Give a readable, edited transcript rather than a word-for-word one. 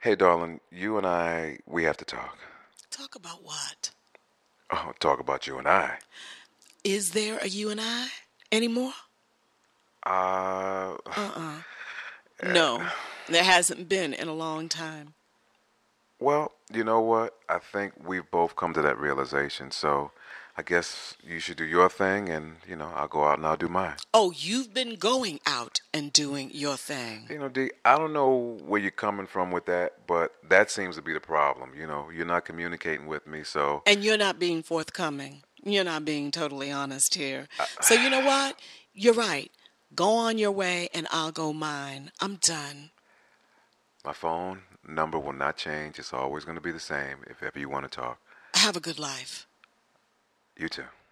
Hey, darling, you and we have to talk. Talk about what? Oh, talk about you and I. Is there a you and I anymore? Uh, Uh-uh. No, there hasn't been in a long time. well, you know what? I think we've both come to that realization. So I guess you should do your thing and, I'll go out and I'll do mine. Oh, you've been going out and doing your thing. D, I don't know where you're coming from with that, but that seems to be the problem. You're not communicating with me, so. And you're not being forthcoming. You're not being totally honest here. I, So you know what? You're right. Go on your way and I'll go mine. I'm done. my phone number will not change. It's always going to be the same if ever you want to talk. Have a good life. You too.